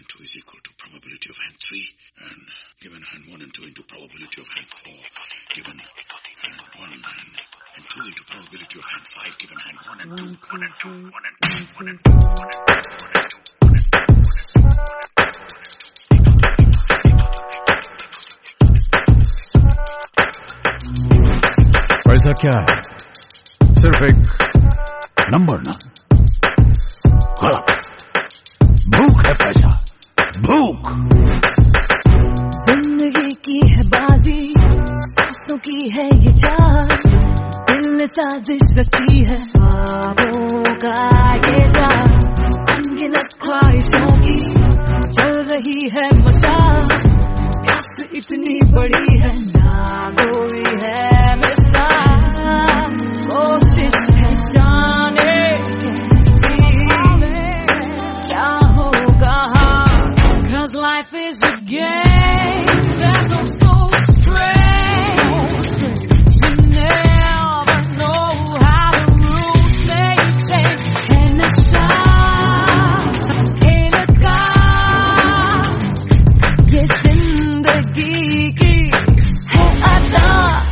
2 is equal to probability of hand 3, and given hand 1 and 2 into probability of hand 4, given hand 1 and 2 into probability of hand 5, given hand 1 and 2, 1 and 2, 1 and 2, 1 and 2, 1 and 2, 1 and 2. पैसा क्या है? सिर्फ एक number ना। गलत। भूख है पैसा, भूख। जिंदगी की है बाजी, सांसों की है ये चाल, दिल साजिश रची है ख्वाबों का ये जाल, अनगिनत ख्वाहिशों की चल रही है मशाल, प्यास इतनी बड़ी है ना कोई है कोशिश है जाने क्या होगा, 'cause life is a game that goes so strange, you never know how the rules may change, and the stars in the sky, ये जिंदगी की है अदा,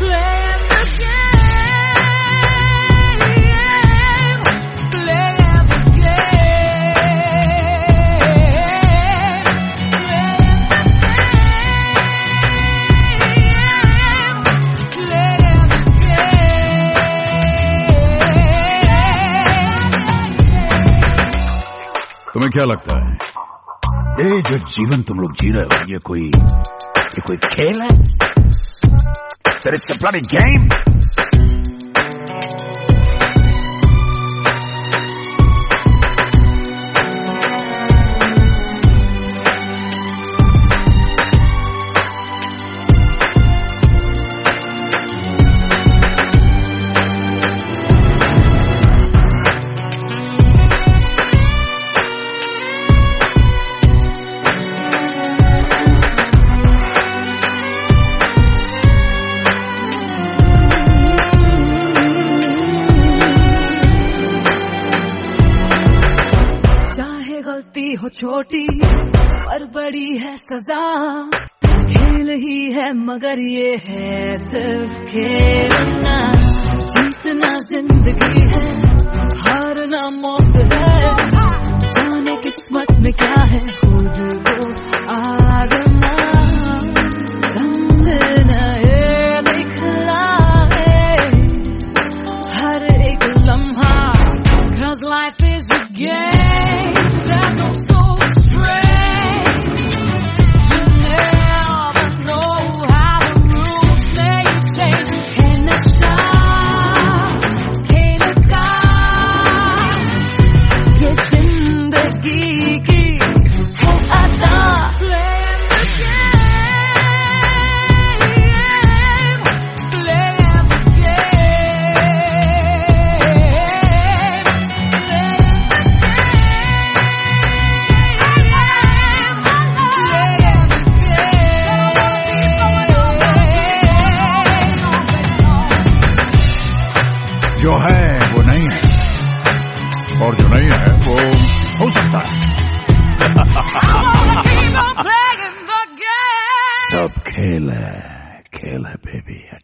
तुम्हें क्या लगता है ये जो जीवन तुम लोग जी रहे हो ये कोई खेल है? That it's a bloody game? हो छोटी पर बड़ी है सजा, खेल ही है मगर ये है सिर्फ खेलना, जीतना जिंदगी है हारना मौत है, जाने किस्मत में क्या है खुद को आजमा, समझना ये लिखना है हर एक लम्हा, 'cause life is a game that goes so strange, you never know how the rules may change, and the stars in the sky, ये जिंदगी की है अदा, playing the game, playing the game. जो है वो नहीं है और जो नहीं है वो हो सकता है। सब खेल है बेबी।